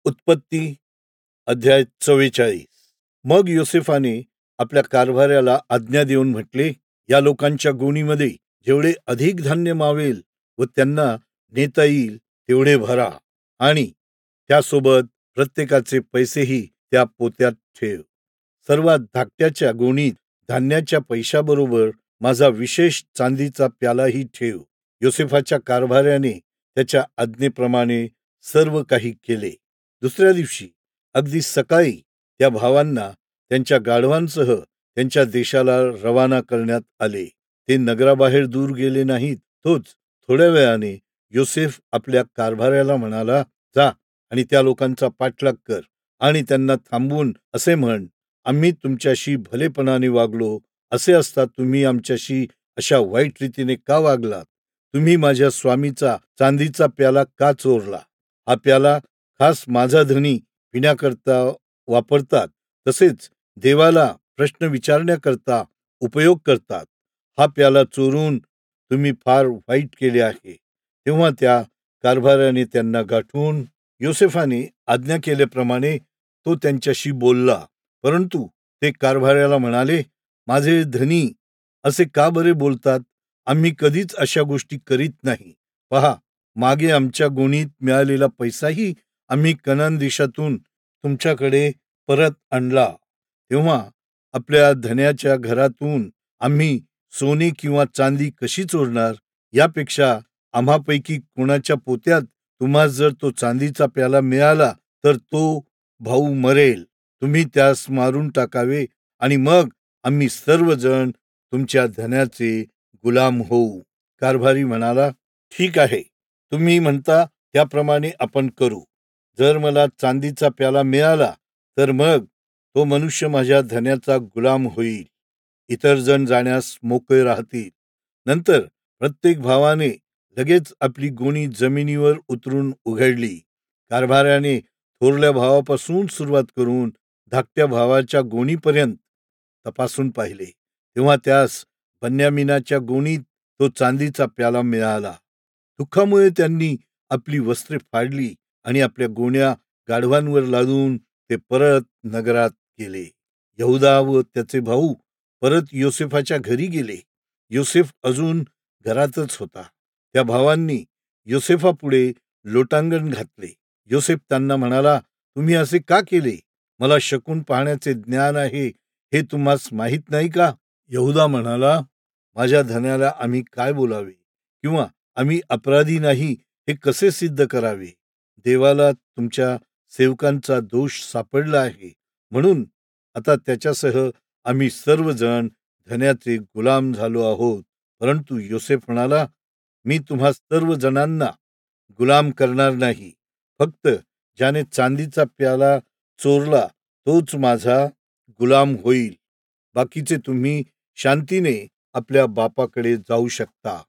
उत्पत्ती अध्याय 44. मग योसेफाने आपल्या कारभाऱ्याला आज्ञा देऊन म्हटले, या लोकांच्या गोणीमध्ये जेवढे अधिक धान्य मावेल व त्यांना नेता येईल तेवढे भरा, आणि त्यासोबत प्रत्येकाचे पैसेही त्या पोत्यात ठेव. सर्वात धाकट्याच्या गोणीत धान्याच्या पैशाबरोबर माझा विशेष चांदीचा प्यालाही ठेव. योसेफाच्या कारभाऱ्याने त्याच्या आज्ञेप्रमाणे सर्व काही केले. दुसऱ्या दिवशी अगदी सकाळी त्या भावांना त्यांच्या गाढवांसह त्यांच्या देशाला रवाना करण्यात आले. ते नगराबाहेर दूर गेले नाहीत. तोच थोड्या वेळाने योसेफ आपल्या कारभाऱ्याला म्हणाला, जा आणि त्या लोकांचा पाठलाग कर आणि त्यांना थांबवून असे म्हण, आम्ही तुमच्याशी भलेपणाने वागलो, असे असता तुम्ही आमच्याशी अशा वाईट रीतीने का वागलात? तुम्ही माझ्या स्वामीचा चांदीचा प्याला का चोरला? हा प्याला खास माझा धनी पिण्याकरता वापरतात, तसेच देवाला प्रश्न विचारण्याकरता उपयोग करतात. हा प्याला चोरून तुम्ही फार वाईट केले आहे. तेव्हा त्या कारभाऱ्याने त्यांना गाठून योसेफाने आज्ञा केल्याप्रमाणे तो त्यांच्याशी बोलला. परंतु ते कारभाऱ्याला म्हणाले, माझे धनी असे का बरे बोलतात? आम्ही कधीच अशा गोष्टी करीत नाही. पहा, मागे आमच्या गोणीत मिळालेला पैसाही आम्ही कनान देशातून तुमच्याकडे परत आणला. तेव्हा आपल्या धन्याच्या घरातून आम्ही सोने किंवा चांदी कशी चोरणार? यापेक्षा आम्हापैकी कोणाच्या पोत्यात तुम्हाला जर तो चांदीचा प्याला मिळाला तर तो भाऊ मरेल. तुम्ही त्यास मारून टाकावे आणि मग आम्ही सर्वजण तुमच्या धन्याचे गुलाम होऊ. कारभारी म्हणाला, ठीक आहे, तुम्ही म्हणता त्याप्रमाणे आपण करू. जर मला चांदीचा प्याला मिळाला तर मग तो मनुष्य माझ्या धन्याचा गुलाम होईल. इतर जण जाण्यास मोकळे राहतील. नंतर प्रत्येक भावाने लगेच आपली गोणी जमिनीवर उतरून उघडली. कारभाऱ्याने थोरल्या भावापासून सुरुवात करून धाकट्या भावाच्या गोणीपर्यंत तपासून पाहिले. तेव्हा त्यास बन्यामीनाच्या गोणीत तो चांदीचा प्याला मिळाला. दुःखामुळे त्यांनी आपली वस्त्रे फाडली आणि आपल्या गोण्या गाढवांवर लादून ते परत नगरात गेले. यहुदा व त्याचे भाऊ परत योसेफाच्या घरी गेले. योसेफ अजून घरातच होता. त्या भावांनी योसेफापुढे लोटांगण घातले. योसेफ त्यांना म्हणाला, तुम्ही असे का केले? मला शकून पाहण्याचे ज्ञान आहे हे तुम्हास माहीत नाही का? यहुदा म्हणाला, माझ्या धन्याला आम्ही काय बोलावे किंवा आम्ही अपराधी नाही हे कसे सिद्ध करावे? देवाला तुमच्या सेवकांचा दोष सापडला आहे, म्हणून आता त्याच्यासह आम्ही सर्वजण धन्याचे गुलाम झालो आहोत. परंतु योसेफ म्हणाला, मी तुम्हा सर्व जणांना गुलाम करणार नाही. फक्त ज्याने चांदीचा प्याला चोरला तोच माझा गुलाम होईल. बाकीचे तुम्ही शांतीने आपल्या बापाकडे जाऊ शकता.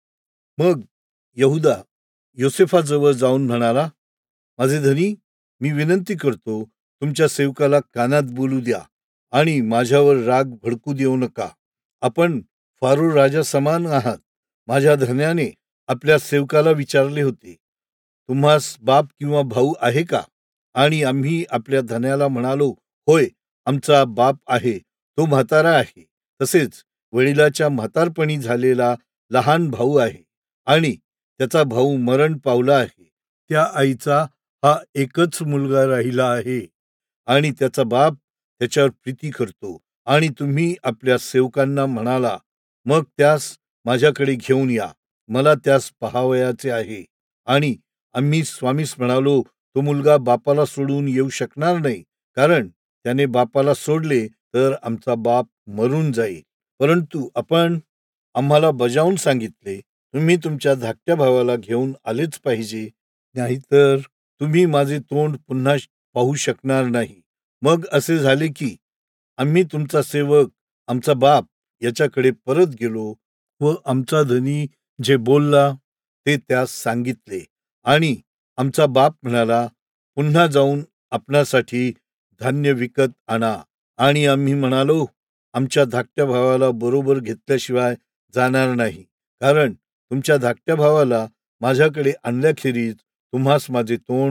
मग यहुदा योसेफाजवळ जाऊन म्हणाला, माझे धनी, मी विनंती करतो, तुमच्या सेवकाला कानात बोलू द्या आणि माझ्यावर राग भडकू देऊ नका. आपण फारो राजा समान आहात. माझ्या धन्याने आपल्या सेवकाला विचारले होते, तुम्हास बाप किंवा भाऊ आहे का? आणि आम्ही आपल्या धन्याला म्हणालो, होय, आमचा बाप आहे, तो म्हातारा आहे. तसेच वडिलाच्या म्हातारपणी झालेला लहान भाऊ आहे आणि त्याचा भाऊ मरण पावला आहे. त्या आईचा हा एकच मुलगा राहिला आहे आणि त्याचा बाप त्याच्यावर प्रीती करतो. आणि तुम्ही आपल्या सेवकांना म्हणाला, मग त्यास माझ्याकडे घेऊन या, मला त्यास पहावयाचे आहे. आणि आम्ही स्वामीस म्हणालो, तो मुलगा बापाला सोडून येऊ शकणार नाही, कारण त्याने बापाला सोडले तर आमचा बाप मरून जाईल. परंतु आपण आम्हाला बजावून सांगितले, तुम्ही तुमच्या धाकट्या भावाला घेऊन आलेच पाहिजे, नाहीतर तुम्ही माझे तोंड पुन्हा पाहू शकणार नाही. मग असे झाले की आम्ही तुमचा सेवक आमचा बाप याच्याकडे परत गेलो व आमचा धनी जे बोलला ते त्यास सांगितले. आणि आमचा बाप म्हणाला, पुन्हा जाऊन आपणासाठी धान्य विकत आणा. आणि आम्ही म्हणालो, आमच्या धाकट्या भावाला बरोबर घेतल्याशिवाय जाणार नाही, कारण तुमच्या धाकट्या भावाला माझ्याकडे आणल्याखेरीज तुम्हास माझे तोंड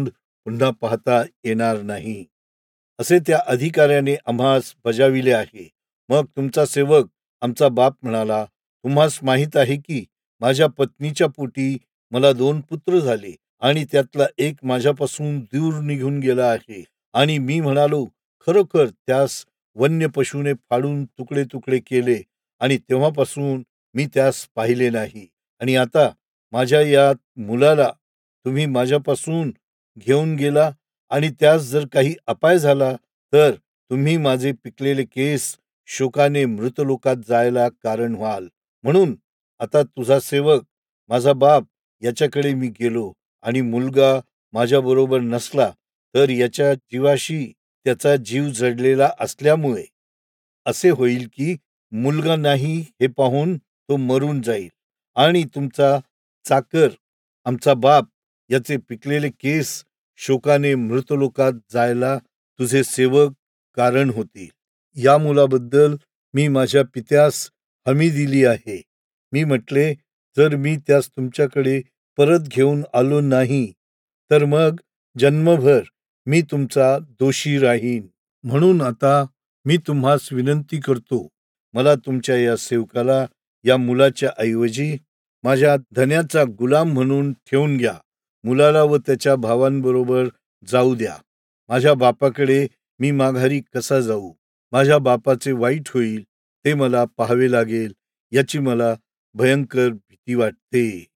पुन्हा पाहता येणार नाही, असे त्या अधिकाऱ्याने आम्हास बजाविले आहे. मग तुमचा सेवक आमचा बाप म्हणाला, तुम्हास माहीत आहे की माझ्या पत्नीच्या पोटी मला 2 पुत्र झाले आणि त्यातला एक माझ्यापासून दूर निघून गेला आहे. आणि मी म्हणालो, खरोखर त्यास वन्य पशुने फाडून तुकडे तुकडे केले आणि तेव्हापासून मी त्यास पाहिले नाही. आणि आता माझ्या या मुलाला तुम्ही माझ्यापासून घेऊन गेला आणि त्यास जर काही अपाय झाला तर तुम्ही माझे पिकलेले केस शोकाने मृतलोकात जायला कारण व्हाल. म्हणून आता तुझा सेवक माझा बाप याच्याकडे मी गेलो आणि मुलगा माझ्याबरोबर नसला तर याच्या जीवाशी त्याचा जीव जडलेला असल्यामुळे असे होईल की मुलगा नाही हे पाहून तो मरून जाईल आणि तुमचा चाकर आमचा बाप याचे पिकलेले केस शोकाने मृतलोकात जायला तुझे सेवक कारण होतील. या मुलाबद्दल मी माझ्या पित्यास हमी दिली आहे. मी म्हटले, जर मी त्यास तुमच्याकडे परत घेऊन आलो नाही तर मग जन्मभर मी तुमचा दोषी राहीन. म्हणून आता मी तुम्हास विनंती करतो, मला तुमच्या या सेवकाला या मुलाच्या ऐवजी माझ्या धन्याचा गुलाम म्हणून ठेवून घ्या. मुलाला व त्याच्या भावांबरोबर जाऊ द्या. माझ्या बापाकडे मी माघारी कसा जाऊ? माझ्या बापाचे वाईट होईल, ते मला पाहावे लागेल, याची मला भयंकर भीती वाटते.